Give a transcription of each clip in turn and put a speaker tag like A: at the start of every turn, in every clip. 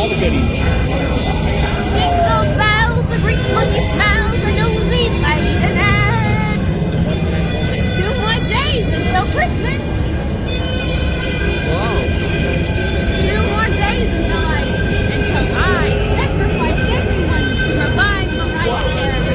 A: all the goodies.
B: Jingle bells, a grease monkey smells, a nosy light and act. 2 more days until Christmas.
A: Wow.
B: 2 more days until I sacrifice everyone to revive Mariah Carey.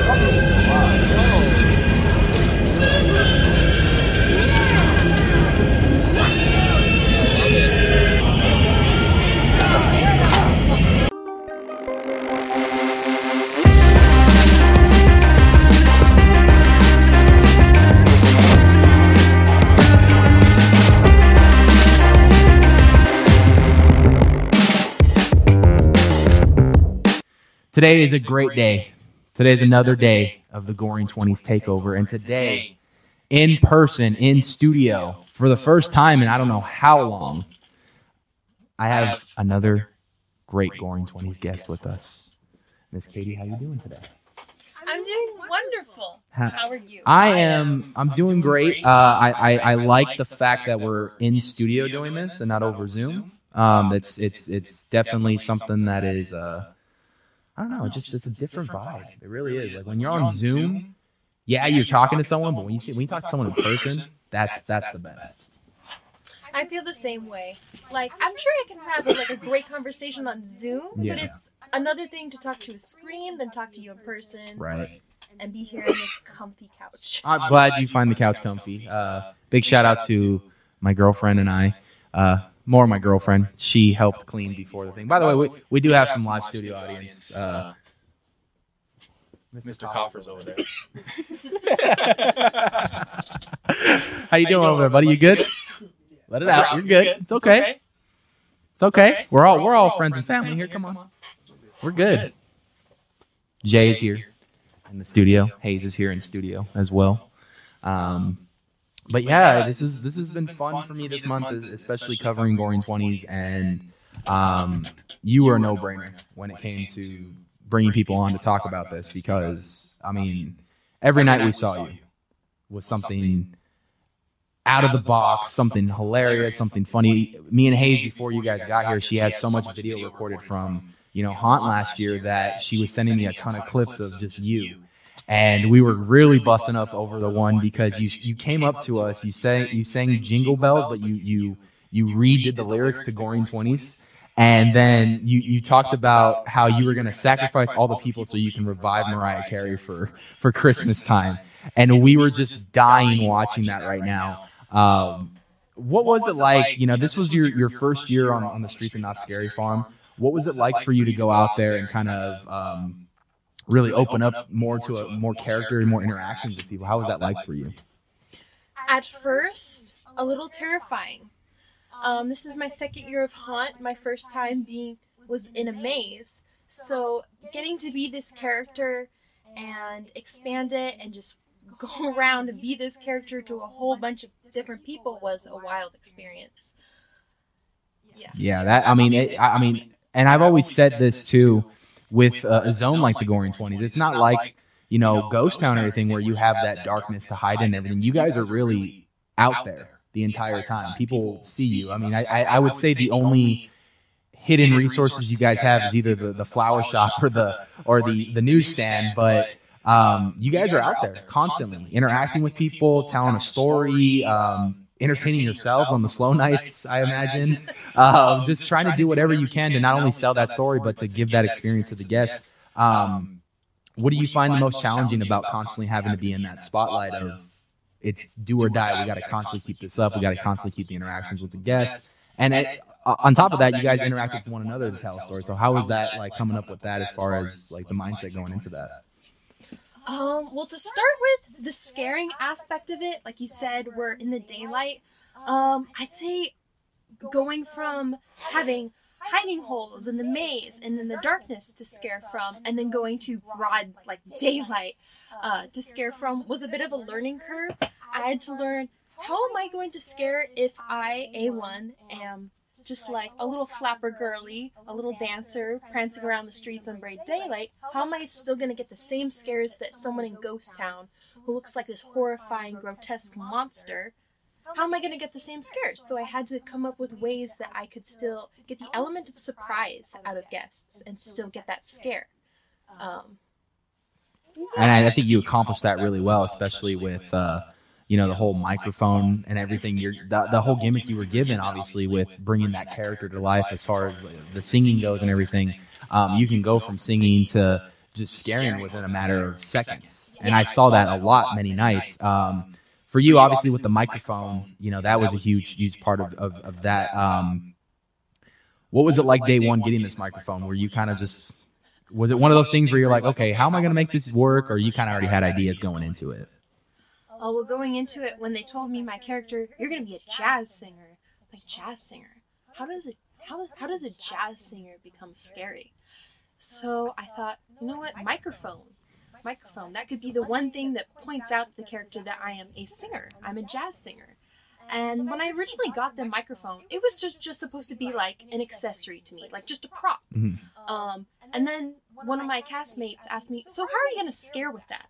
C: Today is a great day. Today is another day of the Goring 20s takeover. And today, in person, in studio, for the first time in I don't know how long, I have another great Goring 20s guest with us. Miss Katie, how you doing today?
D: I'm doing wonderful. How are you?
C: I'm doing great. I like the fact that we're in studio doing this and not over Zoom. It's definitely something that is I don't know, it's a different vibe. It really is. Like when you're on Zoom, yeah, you're talking to someone, but when you talk to someone in person, that's the best.
D: I feel the same way. Like I'm sure I can have like a great conversation on Zoom, but it's another thing to talk to a screen than talk to you in person.
C: Right.
D: And be here on this comfy couch.
C: I'm glad you find the couch comfy. Big shout out to my girlfriend and I. More my girlfriend. She helped clean before the thing. By the way, we do have some live studio audience.
A: Mr. Coffer's over there.
C: How you doing over there, buddy? You good? Let it out. You're good. It's okay. It's okay. We're all friends and family here. Come on. We're good. Jay is here in the studio. Hayes is here in studio as well. But yeah, this has been fun for me this month, especially covering Goring 20s, and you were a no-brainer when it came to bringing people on to talk about this because, I mean, every night we saw you was something out of the box, something hilarious, something funny. Me and Hayes, before you guys got here, she has so much video recorded from, Haunt last year that she was sending me a ton of clips of just you. And we were really busting up over the one because you came up to us, you sang Jingle Bells, but you redid the lyrics to Goring 20s. And then you talked about how you were going to sacrifice all the people so you can revive Mariah Carey for Christmas time. And we were just dying watching that right now. What was it like? This was your first year on the streets of Knott's Scary Farm. What was it like for you to go out there and kind of really open up more to more character and more interactions with people? How was that like for you?
D: At first, a little terrifying. This is my second year of Haunt. My first time was in a maze. So getting to be this character and expand it and just go around and be this character to a whole bunch of different people was a wild experience.
C: Yeah. And I've always said this too. With a zone like the Goring 20s, it's not like, Ghost Town or anything where you have that darkness to hide in and everything. You guys are really out there the entire time. People see you. I mean, I would say the only hidden resources you guys have is either the flower shop or the newsstand, but you guys are out there constantly interacting with people, telling a story, entertaining yourselves on the slow nights, I imagine. Just trying to do whatever you can to not only sell that story, but to give that experience to the guests. What do you find the most challenging about constantly having to be in that spotlight of it's do or die? We got to constantly keep this up. We got to constantly keep the interactions with the guests. And on top of that, you guys interact with one another to tell a story. So how was that like coming up with that as far as like the mindset going into that?
D: Well, to start with the scaring aspect of it, like you said, we're in the daylight. I'd say going from having hiding holes in the maze and in the darkness to scare from, and then going to broad, like daylight, to scare from was a bit of a learning curve. I had to learn, how am I going to scare if I, A1, am just like a little flapper girly, a little dancer prancing around the streets in bright daylight? How am I still going to get the same scares that someone in Ghost Town who looks like this horrifying, grotesque monster? how am I going to get the same scares? So I had to come up with ways that I could still get the element of surprise out of guests and still get that scare.
C: And I think you accomplished that really well, especially with the whole microphone and everything. The whole gimmick you were given, obviously, with bringing that character to life as far as the singing goes and everything. You can go from singing to just scaring within a matter of seconds. And I saw that a lot, many nights. For you, obviously, with the microphone, that was a huge part of that. What was it like day one getting this microphone? Were you kind of just... Was it one of those things where you're like, okay, how am I going to make this work? Or you kind of already had ideas going into it?
D: Oh, well, going into it, when they told me my character, you're going to be a jazz singer. Like, jazz singer? How does a jazz singer become scary? So I thought, you know what? Microphone. That could be the one thing that points out to the character that I am a singer. I'm a jazz singer. And when I originally got the microphone, it was just supposed to be like an accessory to me, like just a prop.
C: Mm-hmm.
D: And then one of my castmates asked me, so how are you going to scare with that?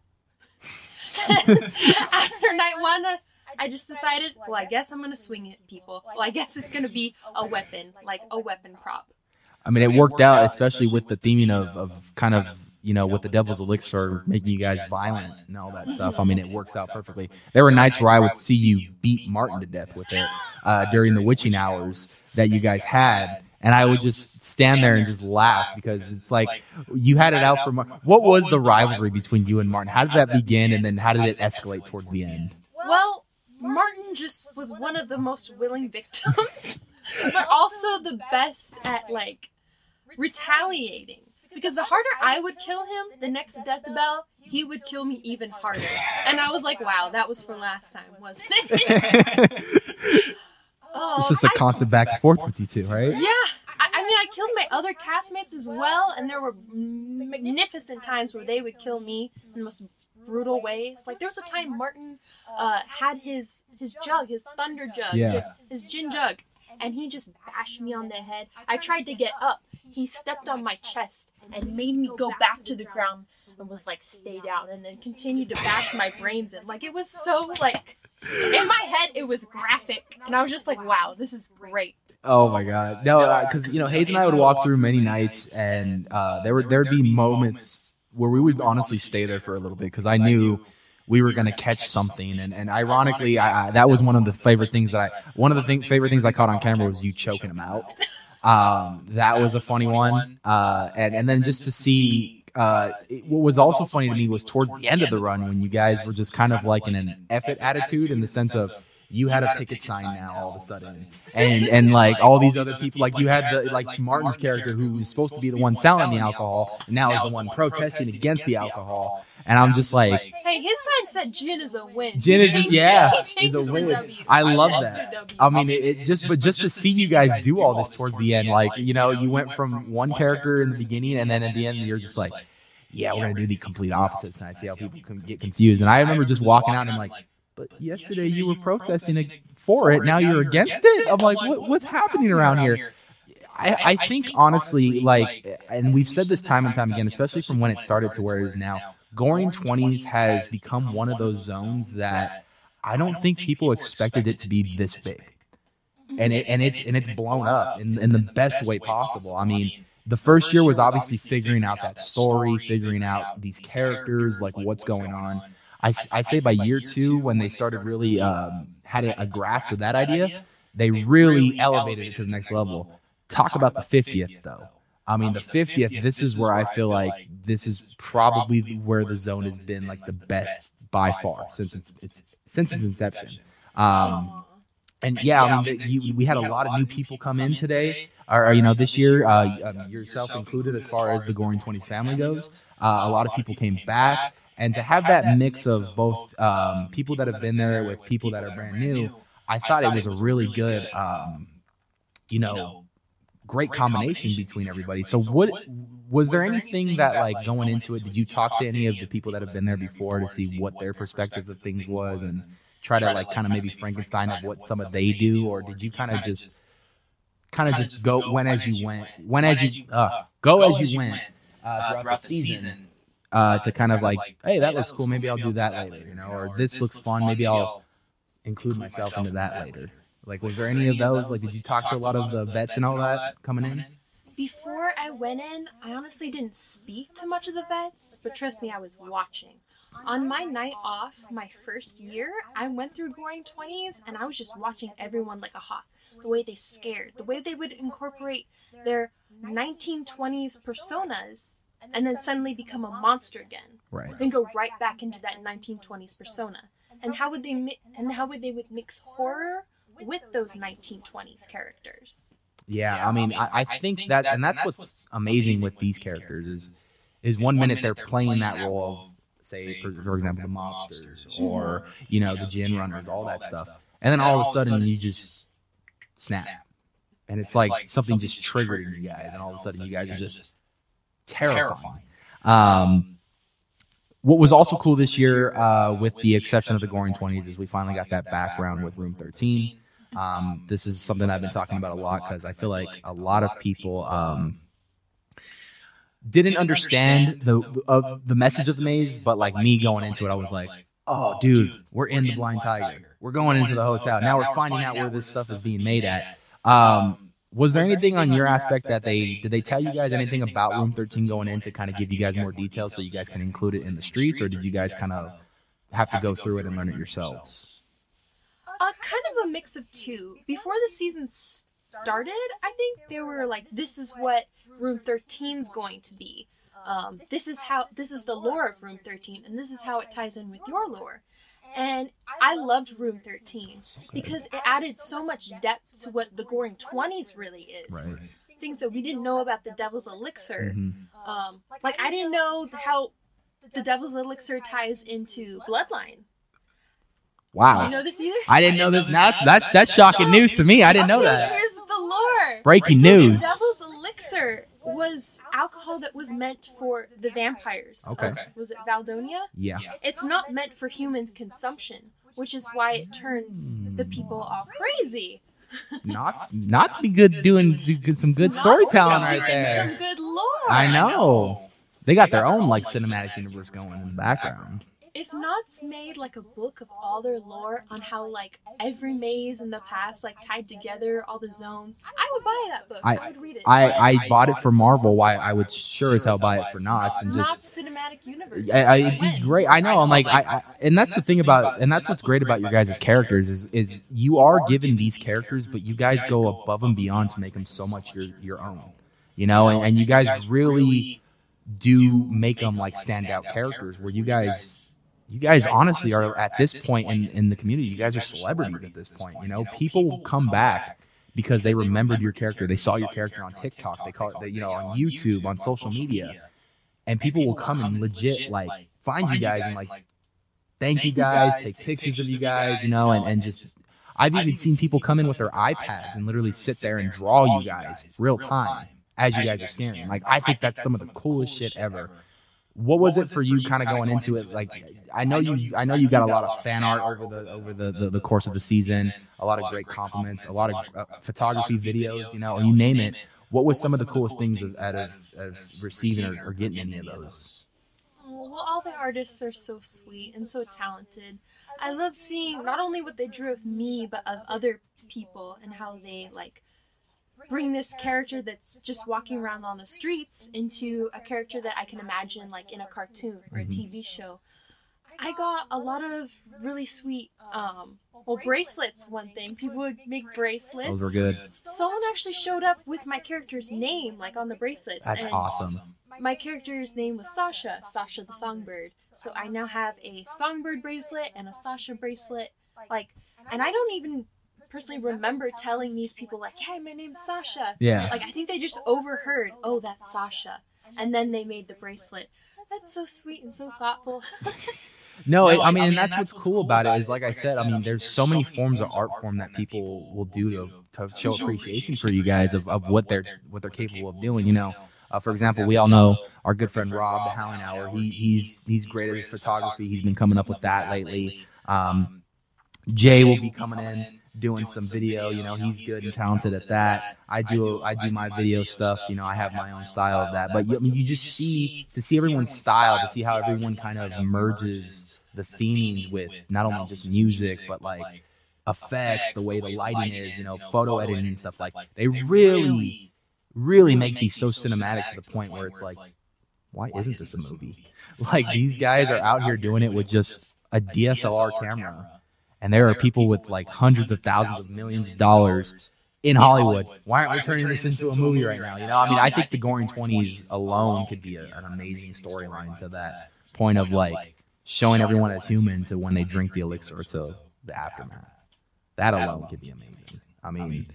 D: After night one, I just decided, well, I guess I'm going to swing at people. Well, I guess it's going to be a weapon, like a weapon prop.
C: I mean, it worked out, especially with the theming of kind of, with the Devil's Elixir, making you guys violent and all that stuff. I mean, it works out perfectly. There were nights where I would see you beat Martin to death with it during the witching hours that you guys had. And I would just stand there and just laugh because it's like you had it out for Martin. What was the rivalry between you and Martin? How did that begin? And then how did it escalate towards the end?
D: Well, Martin just was one of the most willing victims, but also the best at, like, retaliating. Because the harder I would kill him, the next death bell, he would kill me even harder. And I was like, wow, that was for last time, wasn't it?
C: It's just a constant back and forth with you two, right?
D: Yeah. I mean, I killed my other castmates as well, and there were magnificent times where they would kill me in the most brutal ways. Like, there was a time Martin had his jug, his thunder jug, his gin jug, and he just bashed me on the head. I tried to get up. He stepped on my chest and made me go back to the ground and was like, stay down, and then continued to bash my brains in. Like, it was so, like, in my head, it was graphic, and I was just like, wow, this is great.
C: Oh my God. No, because, Hayes and I would walk through many nights, and there'd be moments where we would honestly stay there for a little bit because I knew we were going to catch something. And ironically, that was one of the favorite things I caught on camera was you choking him out. That was a funny one. And then just to see, what was also funny to me was towards the end of the run when you guys were just kind of like in an effort attitude in the sense of you had a picket sign now all of a sudden. And like all these other people, like you had like Martin's character who was supposed to be the one selling the alcohol and now is the one protesting against the alcohol. And I'm just like,
D: hey, his sign said gin is a win.
C: Gin is a win. I love that. I mean, it just to see you guys do all this towards the end, like, you went from one character in the beginning and then at the end you're just like, yeah, we're going to do the complete opposites. And I see how people can get confused. And I remember just walking out and I'm like, but yesterday you were protesting for it. Now you're against it? I'm like, what's happening around here? I think, honestly, like, and we've said this time and time again, especially from when it started to where it is now, Goring 20s has become one of those zones that I don't think people expected it to be this big. And it's blown up in the best way possible. I mean, the first year was obviously figuring out that story, figuring out these characters, like what's going on. I say by year 2, when they started really had a grasp of that idea, they really elevated it to the next level. Talk about the 50th, though. I mean, the 50th, this is where I feel like this is probably where the zone has been like the best by far since its inception. And yeah, I mean, we had a lot of new people come in today, or this year, yourself included, as far as the Goring 20s family goes. A lot of people came back, and to have that mix of both people that have been there with people that are brand new, I thought it was a really good, great combination between everybody. So was there anything that, like, going into it, did you talk to any of the people that have been there before to see what their perspective of things was and try to, like, kind of maybe Frankenstein of what some of they do, or did you kind of just go as you went throughout the season to kind of like, hey, that looks cool, maybe I'll do that later, or this looks fun, maybe I'll include myself into that later. Like, was there any of those? Like, did you talk to a lot of the vets and all that coming in?
D: Before I went in, I honestly didn't speak to much of the vets, but trust me, I was watching. On my night off, my first year, I went through Goring 20s, and I was just watching everyone like a hawk. The way they scared, the way they would incorporate their 1920s personas, and then suddenly become a monster again.
C: Right.
D: Then go right back into that 1920s persona. And how would they would mix horror with those 1920s characters?
C: Yeah, I mean, I think that, and that's what's amazing with these characters is 1 minute they're playing that role of, say, for example, the mobsters or, you know, the gin runners, all that stuff. And then all of a sudden you just snap. And it's like something just triggered in you guys, and all of a sudden you guys are just terrifying. What was also cool this year, with the exception of the Goring 20s, is we finally got that background with Room 13. This is something I've been talking about a lot because I feel like a lot of people didn't understand the message of the maze, but like me going into it, I was like, oh, dude, we're in the Blind Tiger. We're going into the hotel. Now we're finding out where this stuff is being made at. Was there anything on your aspect that did they tell you guys anything about Room 13 going in to kind of give you guys more details so you guys can include it in the streets, or did you guys kind of have to go through it and learn it yourselves?
D: Kind of a mix of two. Before the season started, I think they were like, this is what Room 13's going to be. This is the lore of Room 13, and this is how it ties in with your lore. And I loved Room 13 because it added so much depth to what the Goring 20s really is.
C: Right.
D: Things that we didn't know about the Devil's Elixir. Like, I didn't know how the Devil's Elixir ties into Bloodline.
C: Wow.
D: Did you know this either?
C: I didn't know this. Now that's shocking news to me. I didn't know that.
D: Here's the lore.
C: Breaking news.
D: The Devil's Elixir was alcohol that was meant for the vampires.
C: Okay.
D: Was it Valdonia?
C: Yeah.
D: It's not meant for human consumption, which is why it turns the people all crazy.
C: Knots be good doing some good storytelling right there.
D: Some good lore.
C: I know. They got their own like cinematic universe going in the background.
D: If Knots made like a book of all their lore on how like every maze in the past like tied together all the zones, I would buy that book. I would read it.
C: I bought it for Marvel. Why I would sure as hell buy it for Knots and just
D: Knots cinematic universe.
C: It'd be great. I know. I'm like and that's the thing about, and that's what's great about your guys' characters is you are given these characters, but you guys go above and beyond to make them so much your own. You know, and you guys really do make them like standout characters where you guys honestly are at this point in the community. You guys are celebrities at this point. You know, people will come back because they remembered your character. They saw your character on TikTok. They call it, on YouTube, on social media, and people will come and legit like find you guys and like thank you guys, take pictures of you guys, and just. I've even seen people come in with their iPads and literally sit there and draw you guys real time as you guys are scaring. Like, I think that's some of the coolest shit ever. What was it for you kind of going into it? Like, I know you got a lot of fan art over the course of the season, a lot of great compliments, a lot of photography videos, you name it. What was some of the coolest things out of receiving or getting any of those?
D: Oh, well, all the artists are so sweet and so talented. I love seeing not only what they drew of me, but of other people and how they like bring this character that's just walking around on the streets into a character that I can imagine like in a cartoon or a TV show. I got a lot of really sweet, bracelets, one thing. People would make bracelets.
C: Those were good.
D: Someone actually showed up with my character's name, like on the bracelets.
C: That's awesome.
D: My character's name was Sasha the Songbird. So I now have a Songbird bracelet and a Sasha bracelet. And I don't even personally remember telling these people like, hey, my name's Sasha.
C: Yeah.
D: Like, I think they just overheard, oh, that's Sasha. And then they made the bracelet. That's so sweet and so thoughtful.
C: No, and that's what's cool about it is, like I said, there's so many forms of art form that people will do to show appreciation for you guys of what they're capable of doing, For example, we all know our good friend Rob, the Howling Hour. He's great at his photography. He's been coming up with that lately. Jay will be coming in doing some video. He's good and talented at that. I do my video stuff. I have my own style of that. But you just see everyone's style, to see how everyone kind of merges the theming with not only just music, but like effects, the way the lighting is, photo editing and stuff, like they really, really make these so cinematic to the point where it's like, why isn't this a movie? Like these guys are out here doing it with just a DSLR camera, and there are people with like hundreds of thousands of millions of dollars in Hollywood. Why aren't we turning this into a movie right now? I think the Goring 20s alone could be an amazing storyline to that point of like showing everyone as human to when they drink the elixir to the aftermath. That alone could be amazing. I mean,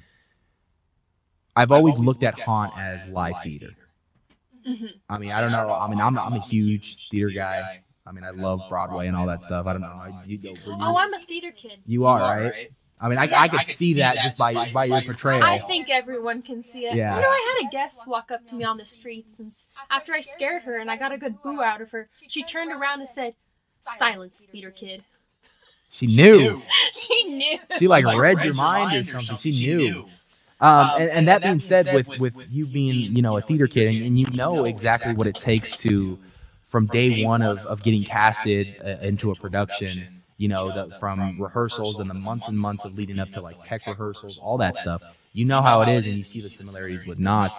C: I've always looked at Haunt as live theater.
D: Mm-hmm.
C: I mean, I don't know. I mean, I'm a huge theater guy. I mean, I love Broadway and all that stuff. I don't know.
D: I'm a theater kid.
C: You are, right? I mean, I could see that just by your portrayal.
D: I think everyone can see it.
C: Yeah.
D: I had a guest walk up to me on the streets, and after I scared her and I got a good boo out of her, she turned around and said, "Silence, theater kid."
C: She knew.
D: She knew.
C: She like read your mind or something. She knew. And that being said, with you being, a theater kid, and you know exactly what it takes to, from day one of getting casted into a production, from rehearsals and the months and months of leading up to like tech rehearsals, all that stuff. You know how it is, and you see the similarities with Knots.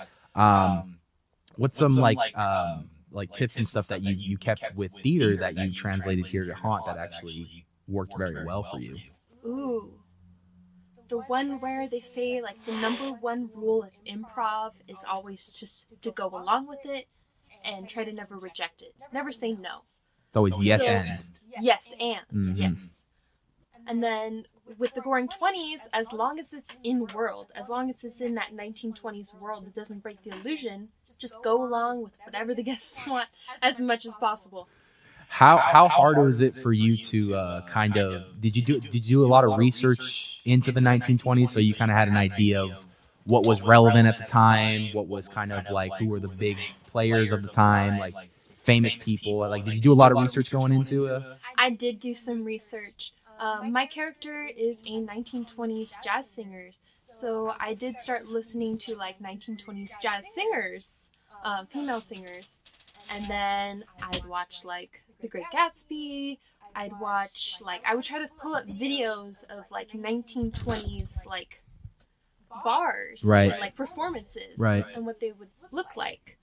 C: What's some like tips and stuff that you kept with theater that you translated here to Haunt that actually worked very well for you?
D: Ooh. The one where they say, like, the number one rule of improv is always just to go along with it and try to never reject it. Never say no.
C: It's always yes and.
D: Yes and.
C: Mm-hmm.
D: Yes. And then with the Goring 20s, as long as it's in world, as long as it's in that 1920s world that doesn't break the illusion, just go along with whatever the guests want as much as possible.
C: How hard was it for you to kind of did you do a lot of research into the 1920s, so you kind of had an idea of what was relevant at the time, what was kind of like who were the big players of the time, like famous people, like did you do a lot of research going into
D: I did do some research. My character is a 1920s jazz singer, so I did start listening to like 1920s jazz singers, female singers, and then I'd watch like The Great Gatsby. I would try to pull up videos of like 1920s like bars,
C: right,
D: and, like performances,
C: right,
D: and what they would look like.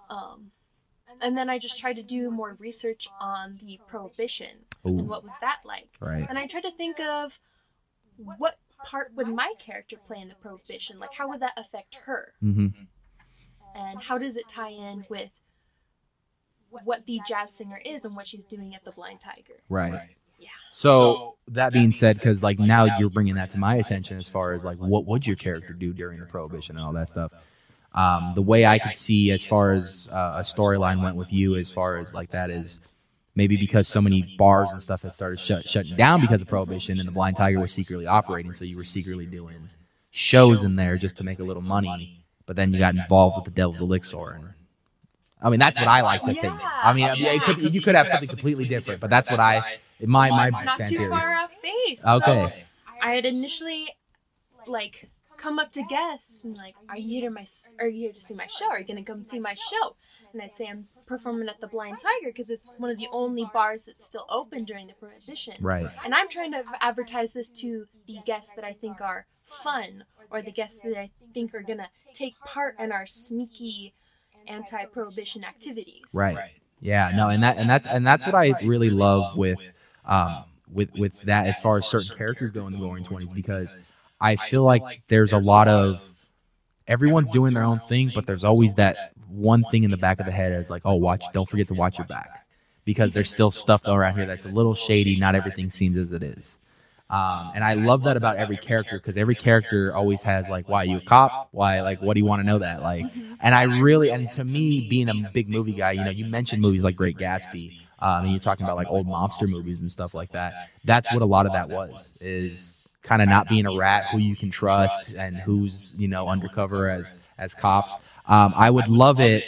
D: And then I just tried to do more research on the Prohibition.
C: Ooh.
D: And what was that like?
C: Right.
D: And I tried to think of what part would my character play in the Prohibition? Like, how would that affect her?
C: Mm-hmm.
D: And how does it tie in with what the jazz singer is and what she's doing at the Blind Tiger?
C: Right.
D: Yeah.
C: So that being said, because like now you're bringing that to my attention as far as like what would your character do during the Prohibition and all that stuff. The way I could see as far as a storyline went with you as far as like that is maybe because so many bars and stuff had started shutting down because of Prohibition, and the Blind Tiger was secretly operating, so you were secretly doing shows in there just to make a little money, but then you got involved with the Devil's Elixir. And I mean, that's what I like to think. I mean, you could have something completely different, but that's what my
D: not
C: fan
D: too
C: theories.
D: far off base.
C: Okay.
D: I had initially like come up to guests and like, are you here to see my show? Are you gonna come see my show? And I'd say I'm performing at the Blind Tiger because it's one of the only bars that's still open during the Prohibition.
C: Right.
D: And I'm trying to advertise this to the guests that I think are fun, or the guests that I think are gonna take part in our sneaky anti-Prohibition activities.
C: Right. Yeah. No. And that's what I really love with that as far as certain characters go in the Goring 20s, because I feel like there's a lot of everyone's doing their own thing, but there's always that one thing in the back of the head as like, oh, don't forget to watch your back, because there's still stuff around here that's a little shady. Not everything seems as it is. And I love that about every character, because every character always has like, why are you a cop? Why, like, what do you want to know that? Like, and to me, being a big movie guy, you mentioned movies like Great Gatsby, and you're talking about like old mobster movies and stuff like that. That's what a lot of that was, is kind of not being a rat who you can trust and who's, undercover as cops. I would love it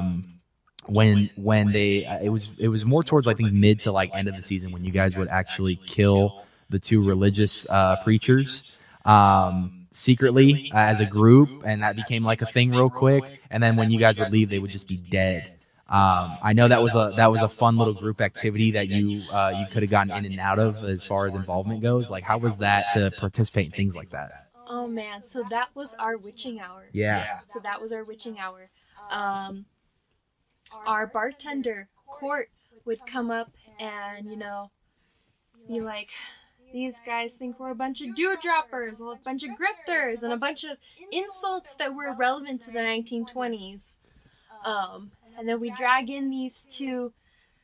C: when it was more towards, I think, mid to like end of the season, when you guys would actually kill the two religious preachers secretly as a group, and that became like a thing real quick. And then when you guys would leave, they would just be dead. I know that was a fun little group activity that you could have gotten in and out of as far as involvement goes. Like, how was that to participate in things like that?
D: Oh man, so that was our witching hour.
C: Yeah.
D: So that was our witching hour. Our bartender, Court, would come up and, be like, these guys think we're a bunch of dewdroppers, a bunch of grifters, and a bunch of insults that were relevant to the 1920s. And then we drag in these two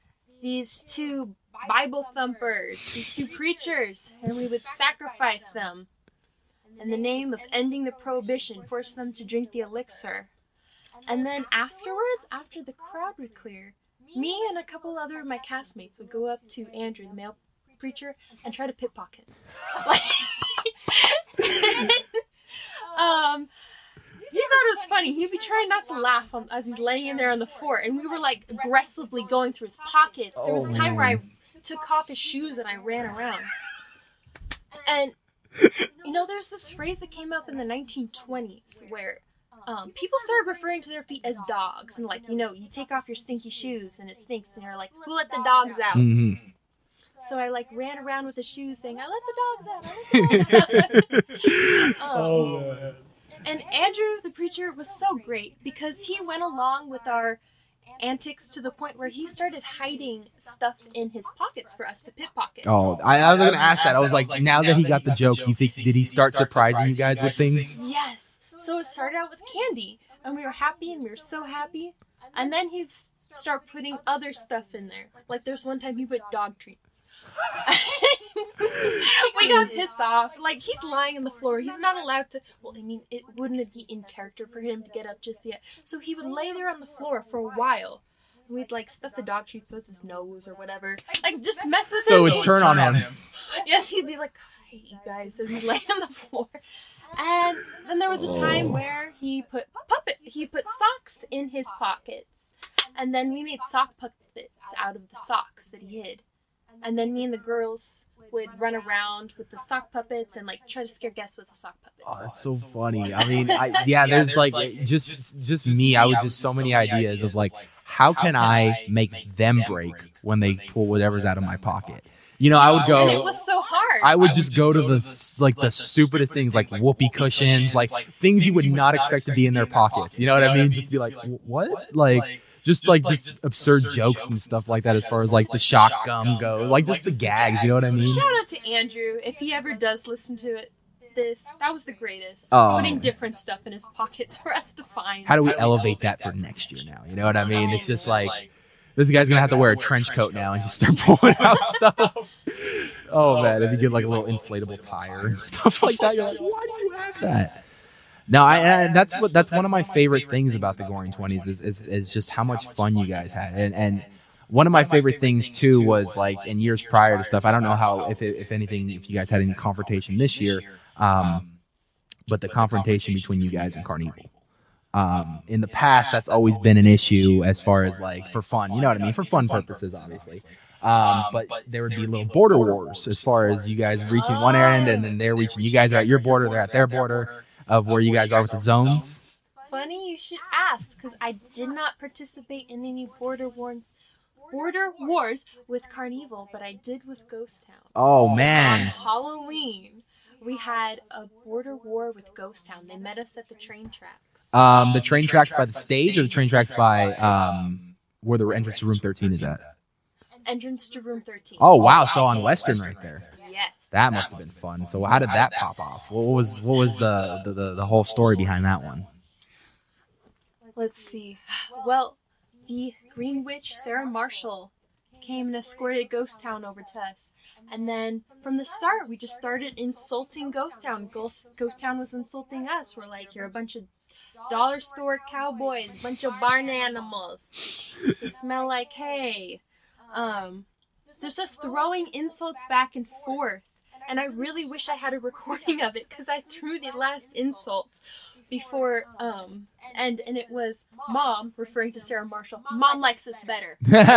D: Bible thumpers, these two preachers, and we would sacrifice them in the name of ending the prohibition, force them to drink the elixir. And then afterwards, after the crowd would clear, me and a couple other of my castmates would go up to Andrew, the male preacher, and try to pickpocket. He thought it was funny. He'd be trying not to laugh as he's laying in there on the floor, and we were like aggressively going through his pockets. There was a time where I took off his shoes and I ran around. And there's this phrase that came up in the 1920s where people started referring to their feet as dogs, and you take off your stinky shoes and it stinks, and you're like, who let the dogs out?
C: Mm-hmm.
D: So I ran around with the shoes saying, I let the dogs out. I let the dogs out.
C: Oh man.
D: And Andrew, the preacher, was so great because he went along with our antics to the point where he started hiding stuff in his pockets for us to pickpocket.
C: Oh, I was going to ask that. I was like, now that he got the joke, did he start surprising you guys with things?
D: Yes. So it started out with candy, and we were happy, and we were so happy. And then he'd start putting other stuff in there. Like, there's one time he put dog treats. We got pissed off. Like, he's lying on the floor. He's not allowed to... Well, it wouldn't be in character for him to get up just yet. So he would lay there on the floor for a while. We'd, stuff the dog treats with his nose or whatever. Just mess with him.
C: So it would turn on him.
D: Yes, he'd be like, I hate you guys. And he'd lay on the floor. And then there was a time where he put socks in his pockets. And then we made sock puppets out of the socks that he hid. And then me and the girls would run around with the sock puppets and try to scare guests with the sock puppets.
C: Oh, that's so funny. There's just me. I would just so many ideas of how can I make them break when they pull whatever's out of my pocket? I would go.
D: And it was so hard.
C: I would just go to the stupidest things, like whoopee cushions, things you would not expect to be in their pockets. You know what I mean? Just to be like, what? Just absurd jokes and stuff like that, as far as the shock gum go, just the gags. You know what I mean?
D: Shout out to Andrew if he ever does listen to it. That was the greatest. Putting different stuff in his pockets for us to find.
C: How do we elevate that for next year now? You know what I mean? It's just this guy's gonna have to wear a trench coat now and just start pulling out stuff. Oh man, if you get a little inflatable tire and stuff like that, you're like, why do you have that? No, that's one of my favorite things about the Goring 20s is just how much fun you guys had. And one of my favorite things too was in years prior to stuff. I don't know how if you guys had any confrontation this year, but the confrontation between you guys and Carnival. In the past, that's always been an issue as far as for fun. You know what I mean? For fun purposes, obviously. But there would be little border wars as far as you guys reaching one end and then they're reaching. You guys are at your border, they're at their border. Of where you guys are with the zones?
D: Funny you should ask, because I did not participate in any border wars with Carnival, but I did with Ghost Town.
C: Oh, man.
D: On Halloween, we had a border war with Ghost Town. They met us at the train tracks.
C: The train tracks by the stage, or the train tracks by where the entrance to room 13 is at?
D: Entrance to room 13.
C: Oh, wow. So on Western right there.
D: Yes.
C: That must have been fun. So how did that pop off? What was the whole story behind that one?
D: Let's see. Well, the Green Witch, Sarah Marshall, came and escorted Ghost Town over to us. And then from the start, we just started insulting Ghost Town. Ghost Town was insulting us. We're like, you're a bunch of dollar store cowboys, a bunch of barn animals. You smell like hay. There's just throwing insults back and forth. And I really wish I had a recording of it because I threw the last insult before, and it was Mom, referring to Sarah Marshall. Mom likes this better.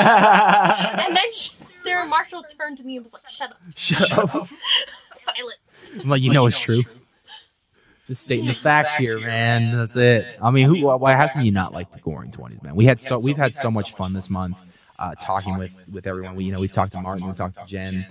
D: And then Sarah Marshall turned to me and was like, shut up.
C: Shut up.
D: Silence.
C: Well, you know it's true. Just stating the facts here, man. That's it. I mean, why? How can you not like the Goring 20s, man? We've had so much fun this month, talking with everyone. We've talked to Martin, we've talked to Jen,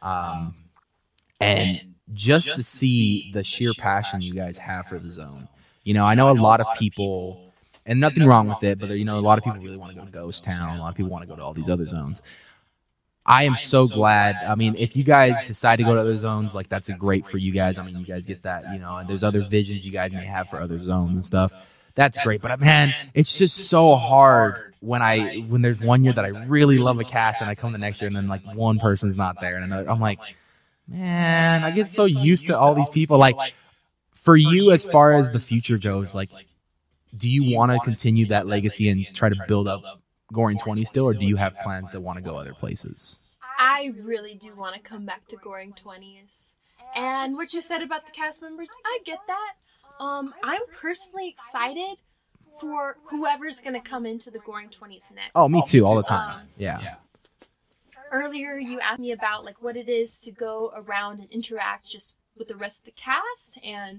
C: and just to see the sheer passion you guys have for the zone. I know a lot of people, and nothing wrong with it, but a lot of people really want to go to Ghost Town. A lot of people want to go to all these other zones. I am so glad. I mean, if you guys decide to go to other zones, like, that's great for you guys. I mean, you guys get that, and there's other visions you guys may have for other zones and stuff. That's great. But man, it's just so hard when there's one year that I really love a cast and I come the next year and then like one person's not there and another. I'm like, man, I get so used to all these people. Like, for you, as far as the future goes, like, do you want to continue that legacy and try to build up Goring 20 still, or do you have plans to want to go other places?
D: I really do want to come back to Goring 20s. And what you said about the cast members, I get that. I'm personally excited for whoever's going to come into the Goring 20s next.
C: Oh, me too, all the time. Yeah.
D: Earlier, you asked me about like what it is to go around and interact just with the rest of the cast, and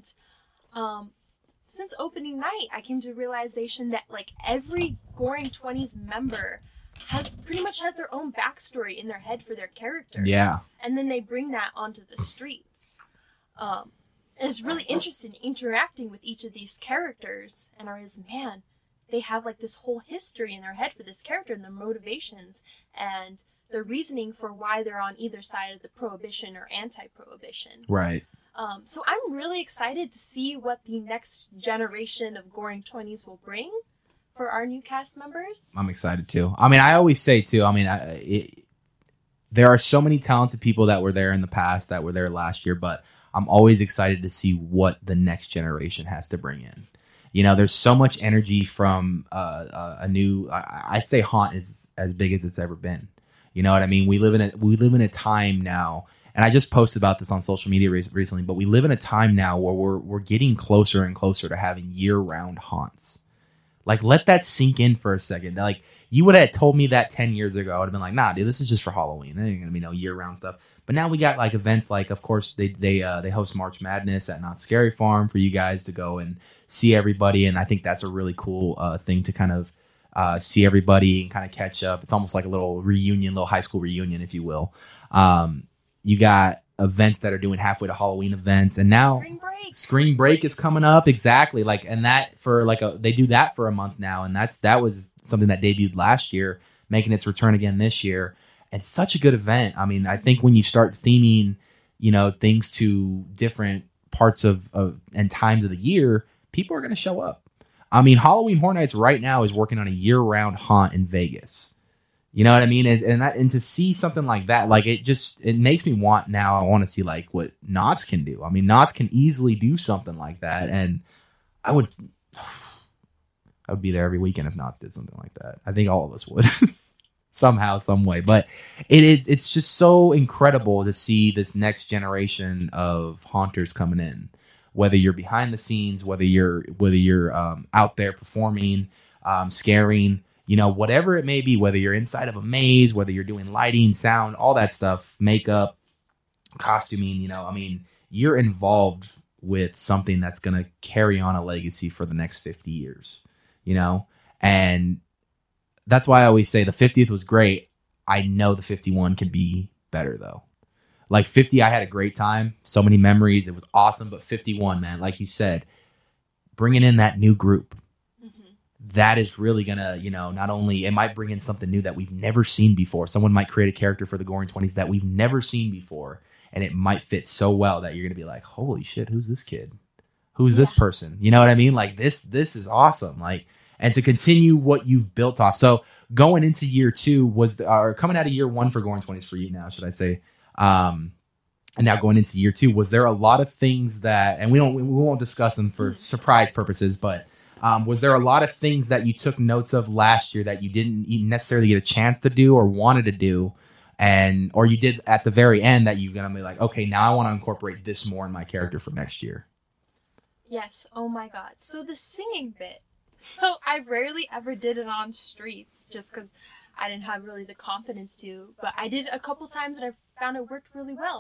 D: since opening night, I came to the realization that like every Goring 20s member pretty much has their own backstory in their head for their character.
C: Yeah.
D: And then they bring that onto the streets. It's really interesting interacting with each of these characters, and I realized, man, they have like this whole history in their head for this character and their motivations and their reasoning for why they're on either side of the prohibition or anti-prohibition.
C: Right.
D: So I'm really excited to see what the next generation of Goring 20s will bring for our new cast members.
C: I'm excited too. I mean, I always say too, I mean, there are so many talented people that were there in the past, that were there last year, but I'm always excited to see what the next generation has to bring in. There's so much energy from a new, I'd say Haunt is as big as it's ever been. You know what I mean? We live in a time now, and I just posted about this on social media recently, but we live in a time now where we're getting closer and closer to having year-round haunts. Like, let that sink in for a second. Like, you would have told me that 10 years ago, I would have been like, nah, dude, this is just for Halloween. There ain't gonna be no year-round stuff. But now we got like events like, of course, they host March Madness at Knott's Scary Farm for you guys to go and see everybody, and I think that's a really cool thing to kind of see everybody and kind of catch up. It's almost like a little reunion, little high school reunion, if you will. You got events that are doing halfway to Halloween events, and now Spring Break is coming up. Exactly. Like, and that for like they do that for a month now, and that was something that debuted last year, making its return again this year. And such a good event. I mean, I think when you start theming, things to different parts of and times of the year, people are going to show up. I mean, Halloween Horror Nights right now is working on a year-round haunt in Vegas. You know what I mean? And to see something like that, like, it makes me want to see like what Knott's can do. I mean, Knott's can easily do something like that, and I would be there every weekend if Knott's did something like that. I think all of us would. Somehow, some way. But it's just so incredible to see this next generation of haunters coming in. Whether you're behind the scenes, whether you're out there performing, scaring, whatever it may be, whether you're inside of a maze, whether you're doing lighting, sound, all that stuff, makeup, costuming, I mean, you're involved with something that's going to carry on a legacy for the next 50 years, and that's why I always say the 50th was great. I know the 51 can be better, though. Like 50, I had a great time. So many memories. It was awesome. But 51, man, like you said, bringing in that new group, that is really going to, not only, it might bring in something new that we've never seen before. Someone might create a character for the Goring 20s that we've never seen before. And it might fit so well that you're going to be like, holy shit, who's this kid? Who's this person? You know what I mean? Like, this is awesome. Like, and to continue what you've built off. So going into year two or coming out of year one for Goring 20s for you now, should I say? And now going into year two, was there a lot of things that, and we won't discuss them for surprise purposes, but was there a lot of things that you took notes of last year that you didn't necessarily get a chance to do or wanted to do, or you did at the very end that you're gonna be like, okay, now I want to incorporate this more in my character for next year?
D: Yes. Oh my God. So the singing bit. So I rarely ever did it on streets just because I didn't have really the confidence to, but I did a couple times and I found it worked really well.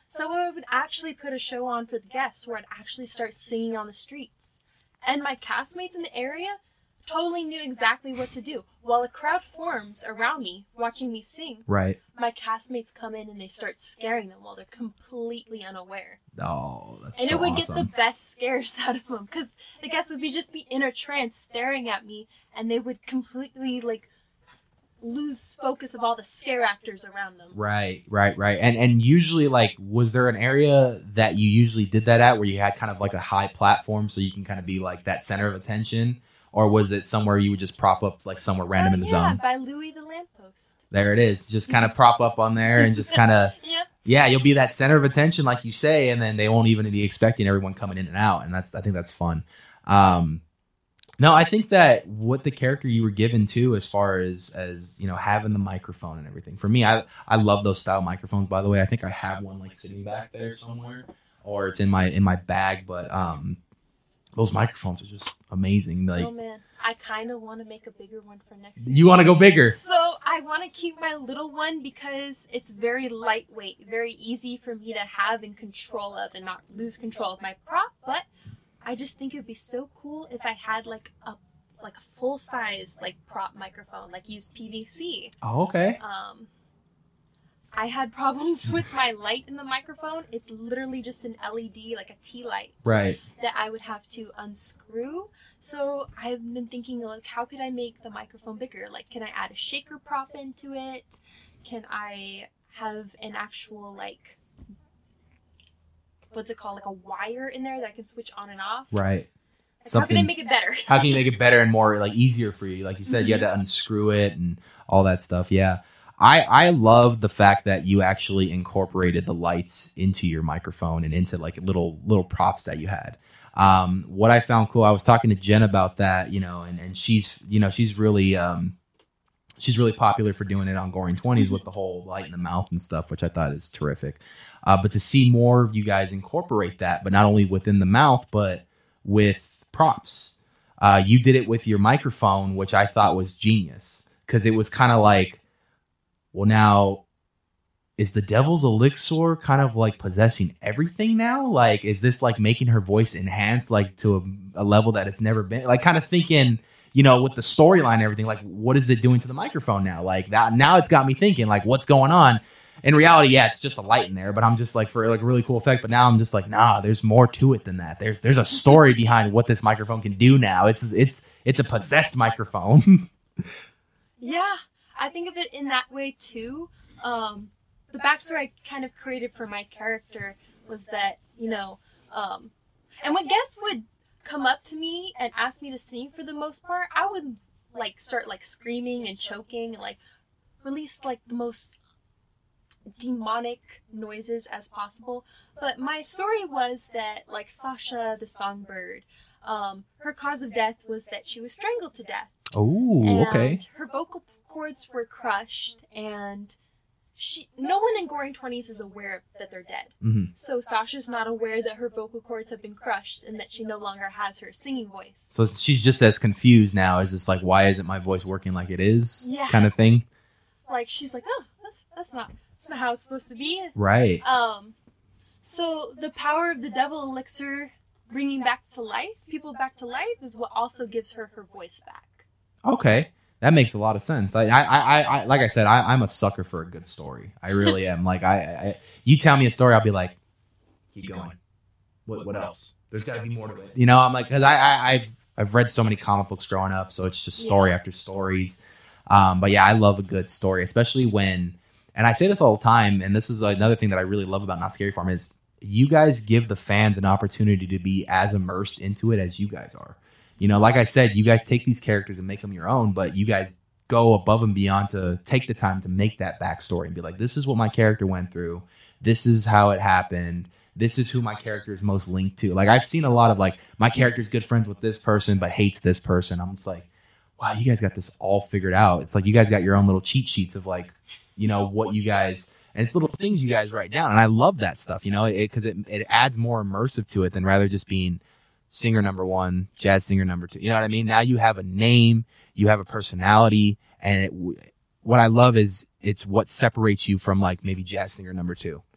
D: So I would actually put a show on for the guests where I'd actually start singing on the streets. And my castmates in the area totally knew exactly what to do. While a crowd forms around me, watching me sing,
C: Right.
D: my castmates come in and they start scaring them while they're completely unaware.
C: Oh, that's
D: And
C: so
D: it would
C: awesome.
D: get the best scares out of them, because the guests would just be in a trance staring at me, and they would completely, like, lose focus of all the scare actors around them.
C: Right. And usually, like, was there an area that you usually did that at where you had kind of like a high platform so you can kind of be like that center of attention? Or was it somewhere you would just prop up like somewhere random in the
D: Yeah,
C: zone?
D: by Louis the Lamppost.
C: There it is. Just kind of prop up on there and just kind of,
D: Yep.
C: yeah, you'll be that center of attention, like you say, and then they won't even be expecting everyone coming in and out. And I think that's fun. No, I think that what the character you were given to, as far as having the microphone and everything. For me, I love those style microphones. By the way, I think I have one like sitting back there somewhere, or it's in my bag. But those microphones are just amazing. Like,
D: Oh man, I kind of want to make a bigger one for next year.
C: you want to go bigger?
D: So I want to keep my little one because it's very lightweight, very easy for me to have and control of and not lose control of my prop. But I just think it would be so cool if I had like a full size like prop microphone, like use PVC.
C: Oh, okay.
D: I had problems with my light in the microphone. It's literally just an LED, like a tea light.
C: Right.
D: That I would have to unscrew. So I've been thinking, like, how could I make the microphone bigger? Like, can I add a shaker prop into it? Can I have an actual, like, what's it called? Like a wire in there that I can switch on and off?
C: Right.
D: Like, how can I make it better?
C: How can you make it better and more like easier for you? Like you said, you had to unscrew it and all that stuff. Yeah. I love the fact that you actually incorporated the lights into your microphone and into like little props that you had. What I found cool, I was talking to Jen about that, and she's really popular for doing it on Goring 20s with the whole light in the mouth and stuff, which I thought is terrific. But to see more of you guys incorporate that, but not only within the mouth, but with props. You did it with your microphone, which I thought was genius, because it was kind of like, well, now, is the devil's elixir kind of like possessing everything now? Like, is this like making her voice enhanced like to a level that it's never been? Like, kind of thinking, with the storyline and everything, like, what is it doing to the microphone now? Like, that now it's got me thinking, like, what's going on? In reality, yeah, it's just a light in there, but I'm just like, for like a really cool effect. But now I'm just like, nah, there's more to it than that. There's a story behind what this microphone can do now. It's a possessed microphone.
D: Yeah, I think of it in that way too. The backstory I kind of created for my character was that, and when guests would come up to me and ask me to sing for the most part, I would like start like screaming and choking and like release like the most demonic noises as possible. But my story was that like Sasha the songbird, her cause of death was that she was strangled to death.
C: Oh, okay.
D: Her vocal cords were crushed, and no one in Goring 20s is aware that they're dead.
C: Mm-hmm.
D: So Sasha's not aware that her vocal cords have been crushed and that she no longer has her singing voice.
C: So she's just as confused now as just like, why isn't my voice working like it is?
D: Yeah.
C: Kind of thing.
D: Like, she's like, oh, that's not how it's supposed to be.
C: Right.
D: So the power of the devil elixir bringing people back to life is what also gives her voice back.
C: Okay. That makes a lot of sense. I like I said, I'm a sucker for a good story. I really am. Like, you tell me a story, I'll be like, keep going. What else? There's got to be more to it. I'm like, because I've read so many comic books growing up, so it's just story after stories. But yeah, I love a good story, especially when, and I say this all the time, and this is another thing that I really love about Not Scary Farm is you guys give the fans an opportunity to be as immersed into it as you guys are. Like I said, you guys take these characters and make them your own, but you guys go above and beyond to take the time to make that backstory and be like, this is what my character went through. This is how it happened. This is who my character is most linked to. Like, I've seen a lot of like, my character's good friends with this person, but hates this person. I'm just like, wow, you guys got this all figured out. It's like you guys got your own little cheat sheets of like, what you guys, and it's little things you guys write down. And I love that stuff, because it adds more immersive to it than rather just being singer number 1, jazz singer number 2. You know what I mean? Now you have a name, you have a personality, and what I love is it's what separates you from like maybe jazz singer number 2.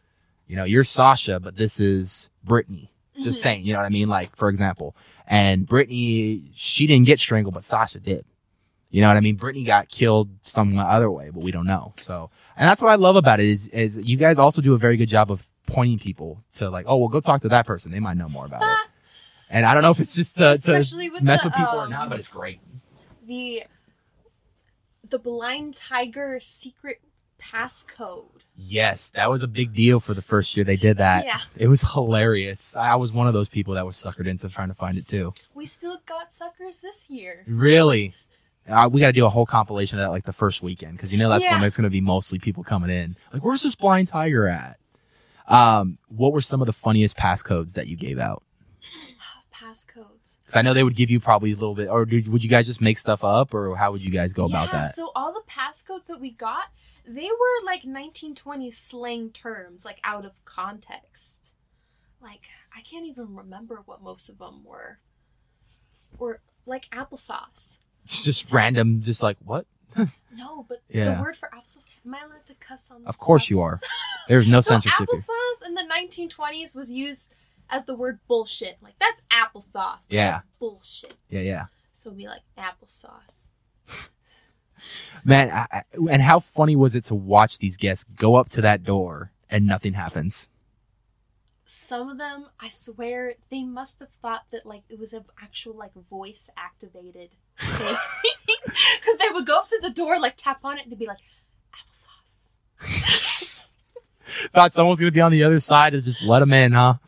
C: You know, you're Sasha, but this is Brittany. Just saying, you know what I mean? Like, for example, and Brittany, she didn't get strangled, but Sasha did. You know what I mean? Brittany got killed some other way, but we don't know. So, and that's what I love about it is you guys also do a very good job of pointing people to like, oh, well, go talk to that person. They might know more about it. And I don't know if it's just to mess with people or not, but it's great.
D: The Blind Tiger secret passcode.
C: Yes, that was a big deal for the first year they did that.
D: Yeah.
C: It was hilarious. I was one of those people that was suckered into trying to find it too.
D: We still got suckers this year.
C: Really? We got to do a whole compilation of that like the first weekend because you know that's when it's going to be mostly people coming in. Like, where's this Blind Tiger at? What were some of the funniest passcodes that you gave out?
D: Passcodes.
C: Because I know they would give you probably a little bit, or would you guys just make stuff up, or how would you guys go about that?
D: So all the passcodes that we got, they were like 1920s slang terms, like out of context. Like, I can't even remember what most of them were. Or like applesauce.
C: It's just random, just like, what?
D: No, but the word for applesauce, am I allowed to cuss on this?
C: Of course you are. There's no
D: so
C: censorship here.
D: Applesauce in the 1920s was used as the word bullshit. Like, that's applesauce.
C: Yeah.
D: That's bullshit.
C: Yeah.
D: So we like applesauce.
C: Man, and how funny was it to watch these guests go up to that door and nothing happens?
D: Some of them, I swear, they must have thought that like it was an actual like voice activated thing. Because they would go up to the door, like tap on it, and they'd be like, applesauce.
C: Thought someone was going to be on the other side to just let them in, huh?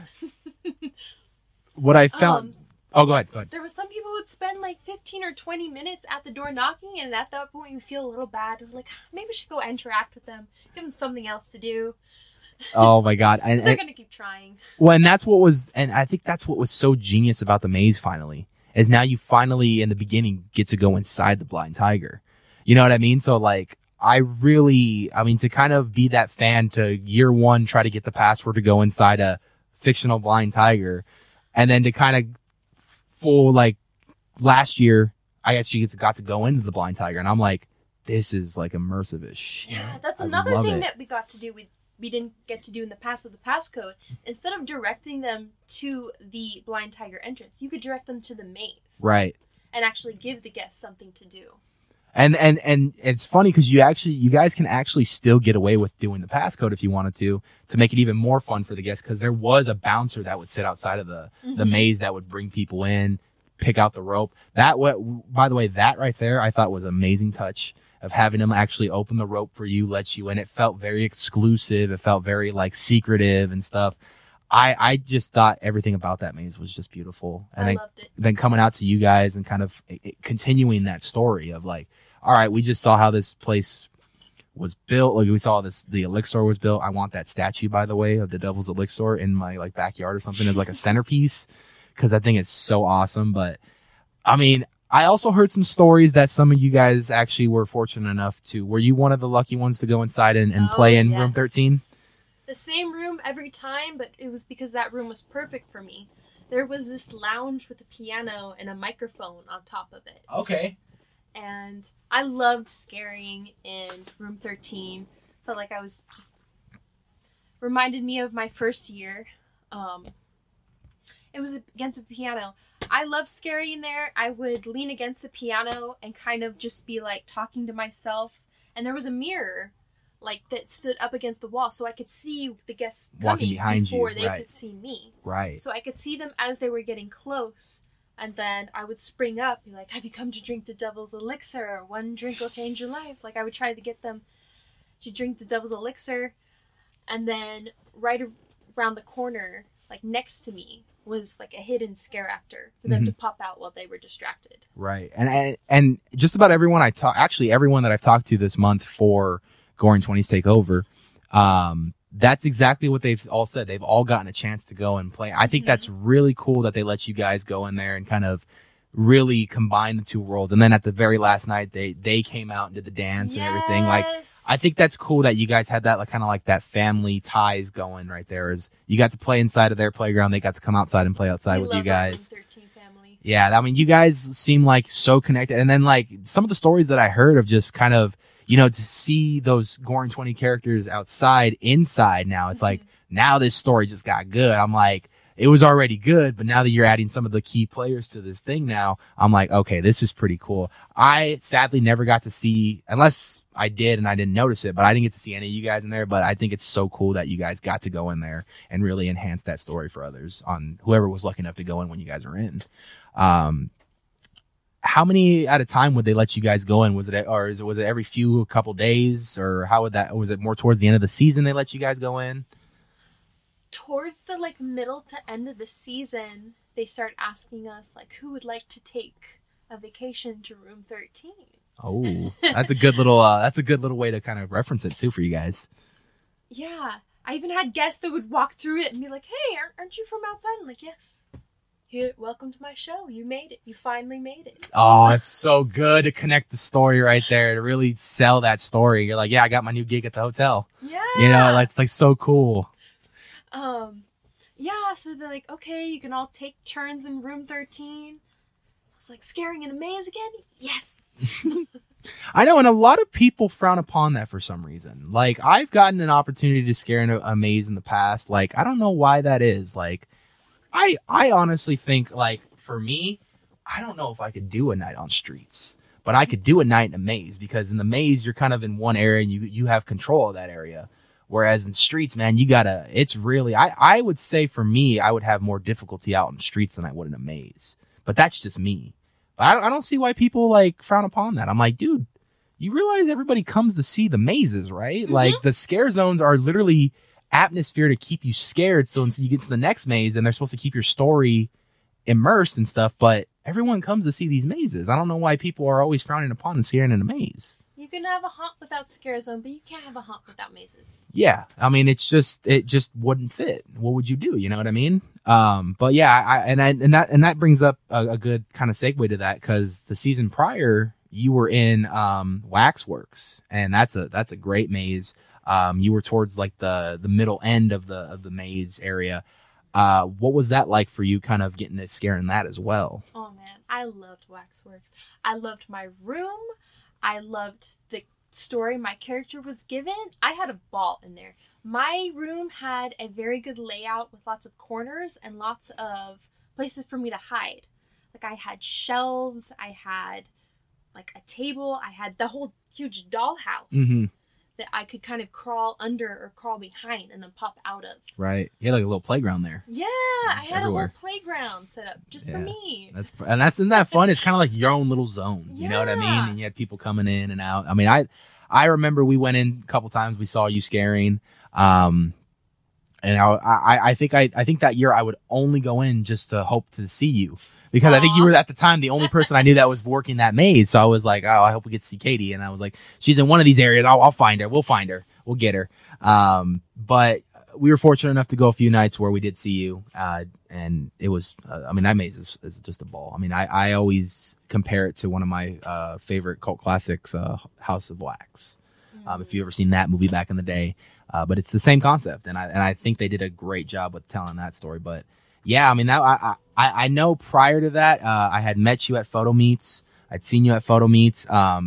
C: What I found... Oh, go ahead.
D: There was some people who would spend like 15 or 20 minutes at the door knocking, and at that point you feel a little bad. Like, maybe we should go interact with them, give them something else to do.
C: Oh my God. And
D: they're going to keep trying.
C: Well, and that's what was, and I think that's what was so genius about the maze finally, is now you finally in the beginning get to go inside the Blind Tiger. You know what I mean? So like, to kind of be that fan to year one, try to get the password to go inside a fictional Blind Tiger, and then to kind of full, like last year, I actually got to go into the Blind Tiger, and I'm like, this is like immersive as shit.
D: Yeah, that's another thing that we got to do. We didn't get to do in the past with the passcode. Instead of directing them to the Blind Tiger entrance, you could direct them to the maze.
C: Right.
D: And actually give the guests something to do.
C: And it's funny because you guys can actually still get away with doing the passcode if you wanted to make it even more fun for the guests, because there was a bouncer that would sit outside of the maze that would bring people in, pick out the rope. By the way, that right there I thought was an amazing touch of having them actually open the rope for you, let you in. It felt very exclusive. It felt very like secretive and stuff. I just thought everything about that maze was just beautiful. And
D: I loved it.
C: Then coming out to you guys and kind of continuing that story of like, all right, we just saw how this place was built. Like we saw the elixir was built. I want that statue, by the way, of the Devil's Elixir in my like backyard or something as like a centerpiece, because I think it's so awesome. But I mean, I also heard some stories that some of you guys actually were fortunate enough to. Were you one of the lucky ones to go inside and play in room 13?
D: The same room every time, but it was because that room was perfect for me. There was this lounge with a piano and a microphone on top of it.
C: Okay.
D: And I loved scaring in room 13. Felt like I was just... Reminded me of my first year. It was against the piano. I loved scaring in there. I would lean against the piano and kind of just be like talking to myself. And there was a mirror like that stood up against the wall, so I could see the guests
C: walking behind
D: before
C: you,
D: they
C: right.
D: could see me.
C: Right.
D: So I could see them as they were getting close, and then I would spring up, be like, "Have you come to drink the Devil's Elixir? One drink will change your life." Like I would try to get them to drink the Devil's Elixir, and then right around the corner, like next to me, was like a hidden scare actor for them to pop out while they were distracted.
C: Right. And just about everyone everyone that I've talked to this month for Goring 20s Takeover, that's exactly what they've all said. They've all gotten a chance to go and play. I think that's really cool that they let you guys go in there and kind of really combine the two worlds. And then at the very last night, they came out and did the dance and everything. Like, I think that's cool that you guys had that like kind of like that family ties going right there. Is you got to play inside of their playground, they got to come outside and play outside with you guys.
D: 13 family.
C: Yeah, I mean, you guys seem like so connected. And then like some of the stories that I heard of just kind of, you know, to see those Goring 20 characters outside, inside now, it's like, now this story just got good. I'm like, it was already good, but now that you're adding some of the key players to this thing now, I'm like, okay, this is pretty cool. I sadly never got to see, unless I did and I didn't notice it, but I didn't get to see any of you guys in there. But I think it's so cool that you guys got to go in there and really enhance that story for others, on whoever was lucky enough to go in when you guys were in. How many at a time would they let you guys go in? Was it every couple days, or how would that, was it more towards the end of the season they let you guys go in?
D: Towards the like middle to end of the season, they start asking us like, who would like to take a vacation to room 13?
C: Oh, that's a good little way to kind of reference it too for you guys.
D: Yeah, I even had guests that would walk through it and be like, hey, aren't you from outside? I'm like, yes. Here, welcome to my show. You made it. You finally made it.
C: Oh, it's so good to connect the story right there, to really sell that story. You're like, yeah, I got my new gig at the hotel.
D: Yeah.
C: You know, it's like so cool.
D: Yeah, so they're like, okay, you can all take turns in room 13. I was like, scaring in a maze again? Yes.
C: I know, and a lot of people frown upon that for some reason. Like, I've gotten an opportunity to scare in a maze in the past. Like, I don't know why that is. Like, I honestly think, like, for me, I don't know if I could do a night on streets, but I could do a night in a maze, because in the maze, you're kind of in one area and you have control of that area. Whereas in streets, man, it's really, I would say for me, I would have more difficulty out in the streets than I would in a maze. But that's just me. But I don't see why people like frown upon that. I'm like, dude, you realize everybody comes to see the mazes, right? Mm-hmm. Like, the scare zones are literally atmosphere to keep you scared. So until you get to the next maze, and they're supposed to keep your story immersed and stuff, but everyone comes to see these mazes. I don't know why people are always frowning upon and scaring in a maze.
D: You can have a haunt without scare zone, but you can't have a haunt without mazes.
C: Yeah, I mean, it just wouldn't fit. What would you do? You know what I mean? But yeah, and that brings up a good kind of segue to that, because the season prior you were in Waxworks, and that's a great maze. You were towards like the middle end of the maze area. What was that like for you, kind of getting it scaring that as well?
D: Oh man, I loved Waxworks. I loved my room. I loved the story my character was given. I had a ball in there. My room had a very good layout with lots of corners and lots of places for me to hide. Like, I had shelves, I had like a table, I had the whole huge dollhouse that I could kind of crawl under or crawl behind and then pop out of.
C: Right. You had like a little playground there.
D: Yeah, I had everywhere. A whole playground set up just for me.
C: Isn't that fun? It's kind of like your own little zone. You know what I mean? And you had people coming in and out. I mean, I remember we went in a couple times. We saw you scaring. And I think that year I would only go in just to hope to see you, because I think you were at the time the only person I knew that was working that maze. So I was like, oh, I hope we get to see Katie. And I was like, she's in one of these areas. I'll find her. We'll find her. We'll get her. But we were fortunate enough to go a few nights where we did see you. And it was, I mean, that maze is just a ball. I mean, I always compare it to one of my favorite cult classics, House of Wax. If you've ever seen that movie back in the day. But it's the same concept. And I think they did a great job with telling that story. But yeah, I mean, I know prior to that, I had met you at Photo Meets. I'd seen you at Photo Meets.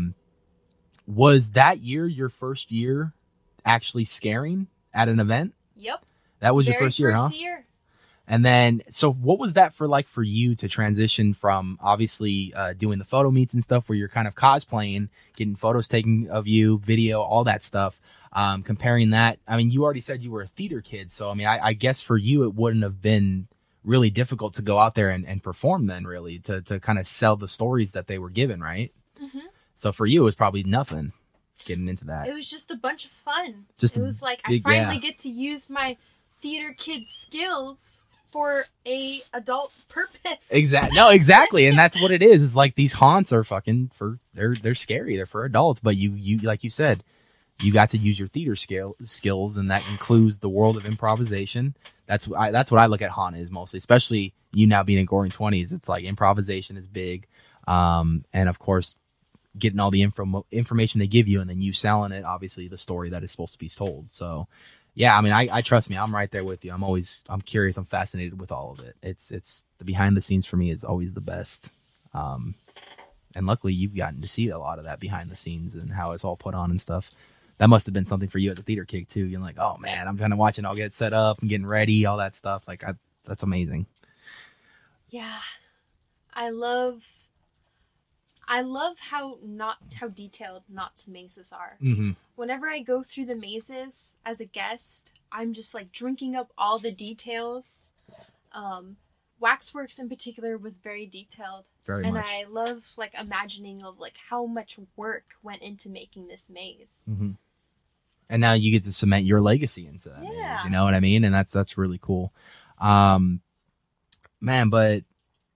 C: Was that year your first year actually scaring at an event?
D: Yep.
C: That was your first year, huh?
D: Year.
C: And then, so what was that for you to transition from obviously doing the Photo Meets and stuff where you're kind of cosplaying, getting photos taken of you, video, all that stuff, comparing that? I mean, you already said you were a theater kid. So, I mean, I guess for you, it wouldn't have been really difficult to go out there and perform then, really, to kind of sell the stories that they were given, right? Mm-hmm. So for you, it was probably nothing getting into that.
D: It was just a bunch of fun.
C: It
D: was like, I finally get to use my theater kid skills for a adult purpose.
C: Exactly. And that's what it is. It's like these haunts are they're scary. They're for adults, but you like you said, you got to use your theater skills, and that includes the world of improvisation. That's what I look at haunt is mostly, especially you now being in Goring 20s. It's like improvisation is big. And of course, getting all the information they give you, and then you selling it, obviously the story that is supposed to be told. So yeah, I mean, I trust me, I'm right there with you. I'm curious. I'm fascinated with all of it. It's the behind the scenes for me is always the best. And luckily, you've gotten to see a lot of that behind the scenes and how it's all put on and stuff. That must have been something for you as a theater kid too. You're like, oh man, I'm trying to watch it all get set up and getting ready, all that stuff. Like, that's amazing.
D: Yeah, I love how detailed Knott's mazes are.
C: Mm-hmm.
D: Whenever I go through the mazes as a guest, I'm just like drinking up all the details. Waxworks in particular was very detailed.
C: Very
D: and
C: much.
D: I love like imagining of like how much work went into making this maze.
C: Mm-hmm. And now you get to cement your legacy into that maze. You know what I mean? And that's really cool. Man, but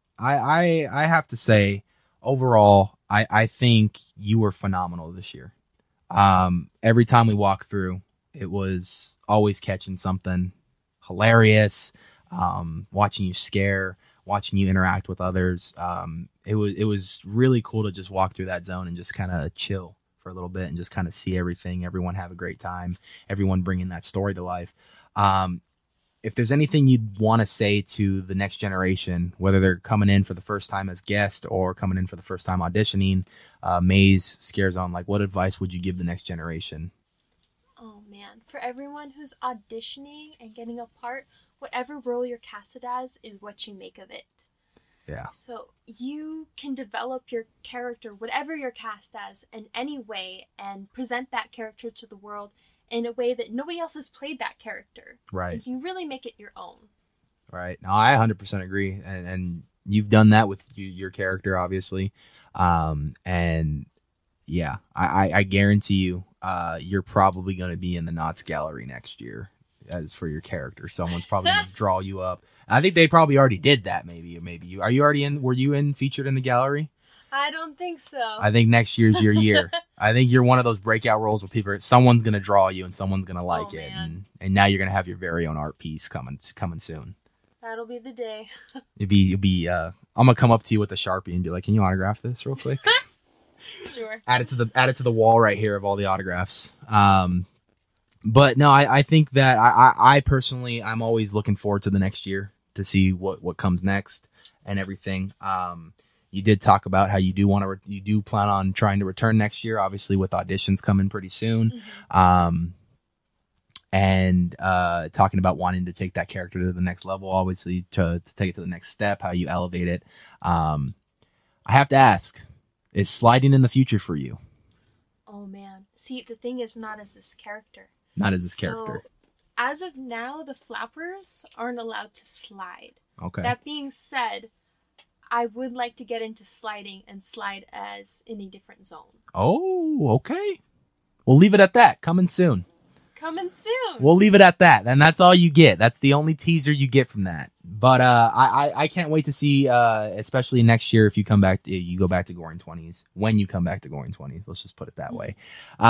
C: I have to say, overall, I think you were phenomenal this year. Every time we walk through, it was always catching something hilarious, watching you scare, watching you interact with others. It was really cool to just walk through that zone and just kind of chill for a little bit and just kind of see everyone have a great time, everyone bringing that story to life. If there's anything you'd want to say to the next generation, whether they're coming in for the first time as guest or coming in for the first time auditioning, Maze, Scare Zone, like what advice would you give the next generation?
D: Oh man, for everyone who's auditioning and getting a part, whatever role you're casted as is what you make of it.
C: Yeah.
D: So you can develop your character, whatever you're cast as, in any way and present that character to the world in a way that nobody else has played that character.
C: Right.
D: You can really make it your own.
C: Right. No, I 100% agree. And you've done that with your character, obviously. And yeah, I guarantee you, you're probably going to be in the Knott's Gallery next year as for your character. Someone's probably going to draw you up. I think they probably already did that. Maybe you, are you already in, were you featured in the gallery?
D: I don't think so.
C: I think next year's your year. I think you're one of those breakout roles where someone's going to draw you and someone's going to like it. And now you're going to have your very own art piece coming soon.
D: That'll be the day.
C: It'd be I'm going to come up to you with a Sharpie and be like, can you autograph this real quick?
D: Sure. Add
C: it to the wall right here of all the autographs. But no, I think that I personally, I'm always looking forward to the next year to see what comes next and everything. You did talk about how you do plan on trying to return next year, obviously with auditions coming pretty soon. Mm-hmm. And talking about wanting to take that character to the next level, obviously to take it to the next step, how you elevate it. I have to ask, is sliding in the future for you?
D: Oh man. See, the thing is not as this character.
C: Not as this character.
D: As of now, the flappers aren't allowed to slide.
C: Okay.
D: That being said, I would like to get into sliding and slide as in a different zone.
C: Oh, okay. We'll leave it at that. Coming soon.
D: Coming soon.
C: We'll leave it at that. And that's all you get. That's the only teaser you get from that. But I can't wait to see, especially next year if you come back, you go back to Goring 20s. When you come back to Goring 20s, let's just put it that way.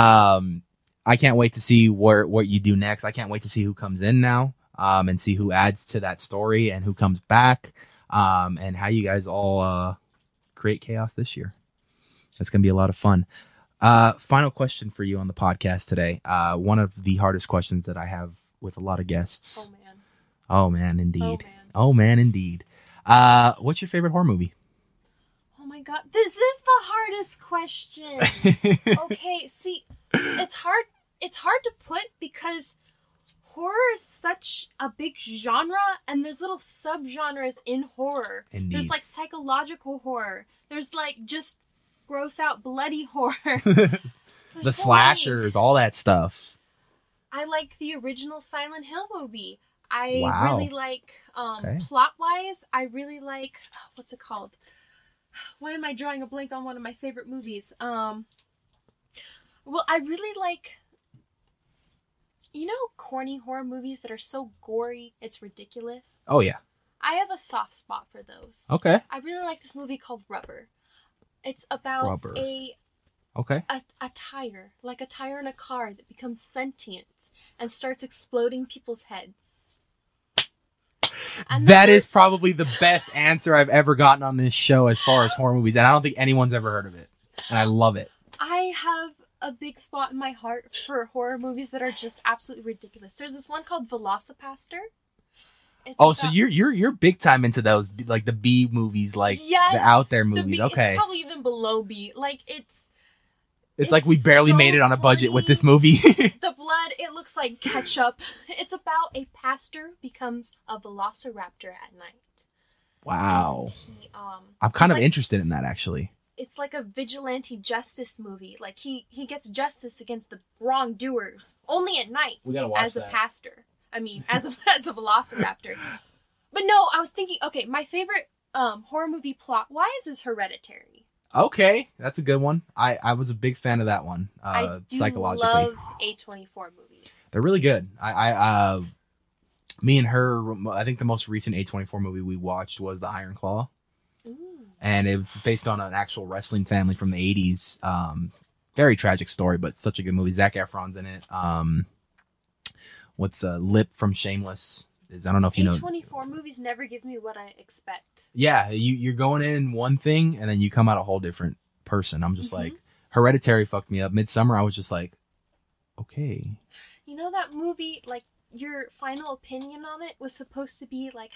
C: I can't wait to see what you do next. I can't wait to see who comes in now, and see who adds to that story and who comes back, and how you guys all create chaos this year. That's going to be a lot of fun. Final question for you on the podcast today. One of the hardest questions that I have with a lot of guests.
D: Oh, man.
C: Oh, man, indeed. Oh, man, indeed. What's your favorite horror movie?
D: Oh, my God. This is the hardest question. Okay, see, it's hard to put because horror is such a big genre and there's little subgenres in horror.
C: Indeed.
D: There's like psychological horror. There's like just gross out bloody horror.
C: The slashers, all that stuff.
D: I like the original Silent Hill movie. I
C: Wow.
D: really like plot wise, I really like what's it called? Why am I drawing a blank on one of my favorite movies? Well, I really like, you know, corny horror movies that are so gory, it's ridiculous.
C: Oh, yeah.
D: I have a soft spot for those.
C: Okay.
D: I really like this movie called Rubber. It's about
C: Rubber.
D: a tire, like a tire in a car that becomes sentient and starts exploding people's heads. And
C: That is probably the best answer I've ever gotten on this show as far as horror movies, and I don't think anyone's ever heard of it. And I love it.
D: I have a big spot in my heart for horror movies that are just absolutely ridiculous. There's this one called Velocipaster. It's
C: Oh,
D: about,
C: so you're big time into those, like the B movies, like
D: yes,
C: the out there
D: the
C: movies.
D: B,
C: Okay,
D: it's probably even below B. Like it's
C: like we barely
D: so
C: made it on a budget with this
D: funny.
C: movie.
D: The blood, it looks like ketchup. It's about a pastor becomes a velociraptor at night.
C: Wow,
D: He,
C: I'm kind
D: he's
C: of
D: like-
C: interested in that actually.
D: It's like a vigilante justice movie. Like he gets justice against the wrongdoers only at night
C: We gotta watch
D: as a pastor. I mean, as a velociraptor. But no, I was thinking. Okay, my favorite horror movie plot. Why is this Hereditary?
C: Okay, that's a good one. I was a big fan of that one.
D: I do
C: Psychologically,
D: love A24 movies.
C: they're really good. Me and her, I think the most recent A24 movie we watched was The Iron Claw.
D: Ooh.
C: And it's based on an actual wrestling family from the 80s. Very tragic story, but such a good movie. Zac Efron's in it. What's Lip from Shameless? I don't know if you know.
D: A24 movies never give me what I expect.
C: Yeah, you're going in one thing, and then you come out a whole different person. I'm just
D: Mhm.
C: like, Hereditary fucked me up. Midsummer, I was just like, okay.
D: You know that movie, like, your final opinion on it was supposed to be, like,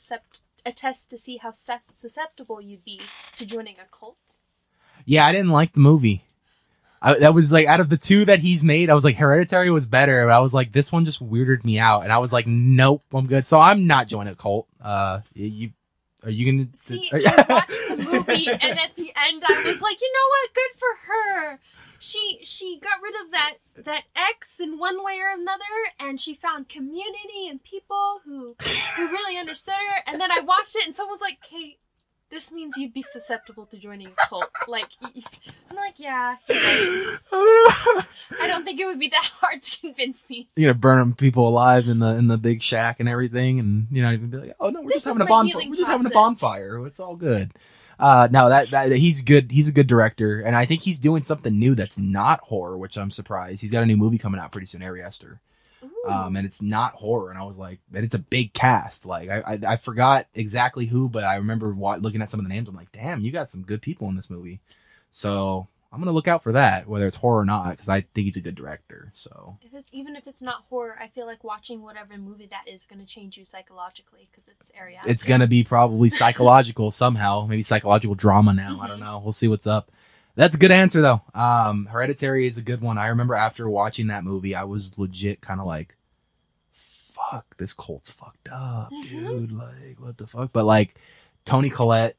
D: a test to see how susceptible you'd be to joining a cult?
C: Yeah, I didn't like the movie. That was like, out of the two that he's made, I was like, Hereditary was better. But I was like, this one just weirded me out, and I was like, nope, I'm good. So I'm not joining a cult. Are you gonna
D: See, I watched the movie, and at the end, I was like, you know what? Good for her. She got rid of that ex in one way or another, and she found community and people who really understood her. And then I watched it, and someone was like, Kate, this means you'd be susceptible to joining a cult. Like, I'm like, yeah, you're right. I don't think it would be that hard to convince me.
C: You're gonna burn people alive in the big shack and everything, and you know, even be like, oh no, we're
D: This
C: just having
D: is
C: a
D: my
C: bonfire.
D: healing
C: We're just having a
D: process.
C: bonfire. It's all good. No, that he's good. He's a good director, and I think he's doing something new that's not horror, which I'm surprised. He's got a new movie coming out pretty soon, Ari Aster.
D: Ooh.
C: And it's not horror, and I was like, and it's a big cast. Like I forgot exactly who, but I remember looking at some of the names. I'm like, damn, you got some good people in this movie. So I'm gonna look out for that, whether it's horror or not, because I think he's a good director. So
D: Even if it's not horror, I feel like watching whatever movie that is going to change you psychologically because it's Ari Aster.
C: it's gonna be probably psychological somehow, maybe psychological drama now. I don't know. We'll see what's up. That's a good answer though. Hereditary is a good one. I remember after watching that movie, I was legit kind of like, fuck, this cult's fucked up, dude. Like, what the fuck? But like, Toni Collette,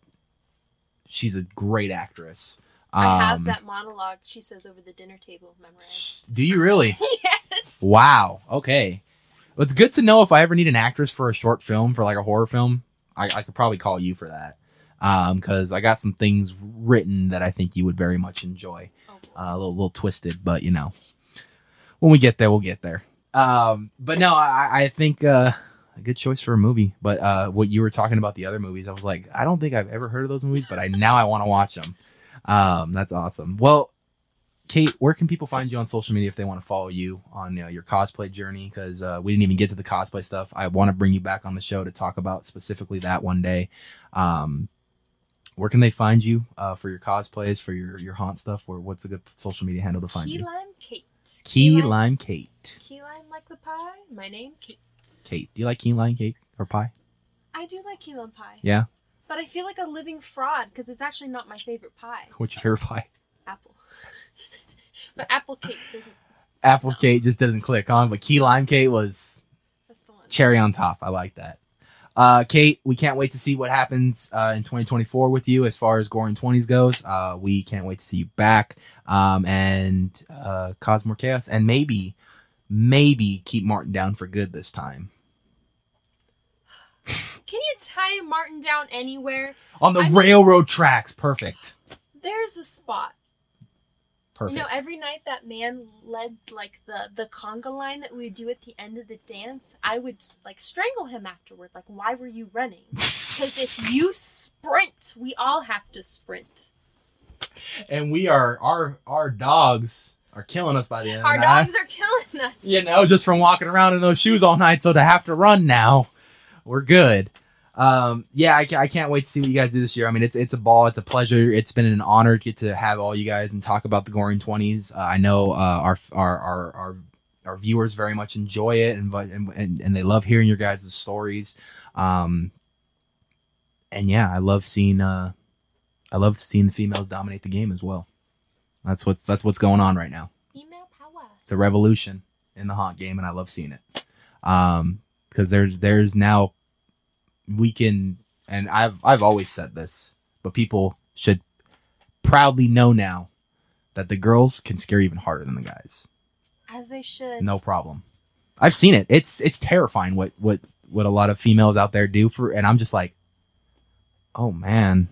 C: she's a great actress.
D: I have that monologue she says over the dinner table memorized.
C: Do you really?
D: Yes.
C: Wow. Okay. Well, it's good to know if I ever need an actress for a short film, for like a horror film, I could probably call you for that. Because I got some things written that I think you would very much enjoy.
D: Oh,
C: A little twisted, but you know, when we get there, we'll get there. But no, I think a good choice for a movie. But what you were talking about the other movies, I was like, I don't think I've ever heard of those movies, but now I want to watch them. That's awesome. Well, Kate, where can people find you on social media if they want to follow you on your cosplay journey? Because we didn't even get to the cosplay stuff. I want to bring you back on the show to talk about specifically that one day. Where can they find you for your cosplays, for your haunt stuff? Or what's a good social media handle to find
D: Key
C: you?
D: Lime Kate.
C: Key Lime Kate.
D: Key Lime like the pie. My name, Kate.
C: Kate, do you like key lime cake or pie?
D: I do like key lime pie.
C: Yeah.
D: But I feel like a living fraud because it's actually not my favorite pie.
C: What's your favorite pie?
D: Apple. But apple cake doesn't.
C: Apple Kate just doesn't click on, but key lime Kate was
D: That's the one.
C: cherry on top. I like that. Kate, we can't wait to see what happens in 2024 with you as far as Goring 20s goes. We can't wait to see you back and cause more chaos and maybe keep Martin down for good this time.
D: Can you tie Martin down anywhere?
C: On the railroad tracks. Perfect.
D: There's a spot.
C: Perfect.
D: You know, every night that man led like the conga line that we would do at the end of the dance, I would like strangle him afterward. Like, why were you running? Because if you sprint, we all have to sprint.
C: And we are our dogs are killing us by the end of
D: Our
C: the night.
D: dogs are killing us.
C: You know, just from walking around in those shoes all night. So to have to run now, we're good. Yeah, I can't wait to see what you guys do this year. I mean, it's a ball. It's a pleasure. It's been an honor to get to have all you guys and talk about the Goring 20s. I know our viewers very much enjoy it and they love hearing your guys' stories. And yeah, I love seeing the females dominate the game as well. That's what's going on right now.
D: Female power.
C: It's a revolution in the haunt game, and I love seeing it. Because there's now we can, and I've always said this, but people should proudly know now that the girls can scare even harder than the guys.
D: As they should.
C: No problem. I've seen it. It's terrifying what a lot of females out there do and I'm just like, oh man.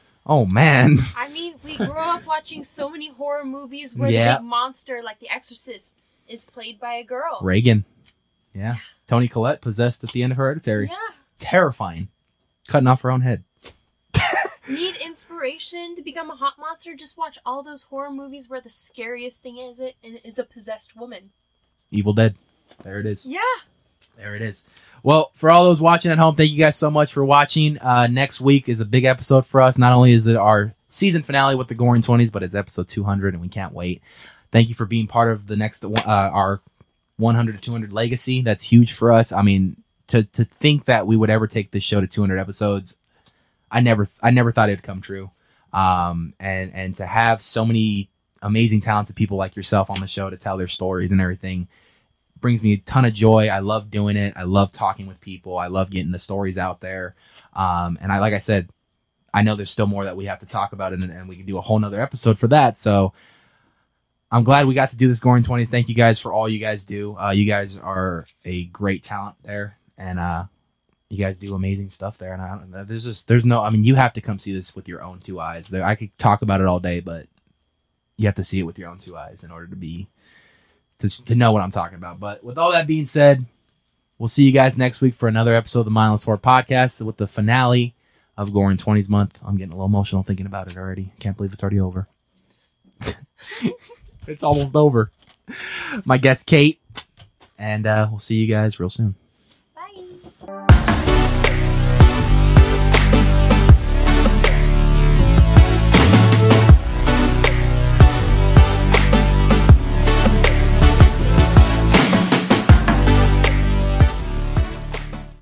D: I mean, we grew up watching so many horror movies where the big monster, like The Exorcist, is played by a girl.
C: Reagan. Yeah. Toni Collette possessed at the end of Hereditary.
D: Yeah.
C: Terrifying. Cutting off her own head.
D: Need inspiration to become a haunt monster? Just watch all those horror movies where the scariest thing is a possessed woman.
C: Evil Dead. There it is.
D: Yeah.
C: There it is. Well, for all those watching at home, thank you guys so much for watching. Next week is a big episode for us. Not only is it our season finale with the Goring 20s, but it's episode 200, and we can't wait. Thank you for being part of the next our 100 to 200 legacy. That's huge for us. I mean, to think that we would ever take this show to 200 episodes, I never thought it'd come true. And to have so many amazing talented people like yourself on the show to tell their stories and everything brings me a ton of joy. I love doing it. I love talking with people. I love getting the stories out there. And like I said, I know there's still more that we have to talk about, and we can do a whole nother episode for that. So I'm glad we got to do this Goring 20s. Thank you guys for all you guys do. You guys are a great talent there, and you guys do amazing stuff there. And there's no, I mean, you have to come see this with your own two eyes. I could talk about it all day, but you have to see it with your own two eyes in order to know what I'm talking about. But with all that being said, we'll see you guys next week for another episode of the Mindless Horror Podcast with the finale of Goring 20s month. I'm getting a little emotional thinking about it already. Can't believe it's already over. It's almost over. My guest, Kate, and we'll see you guys real soon.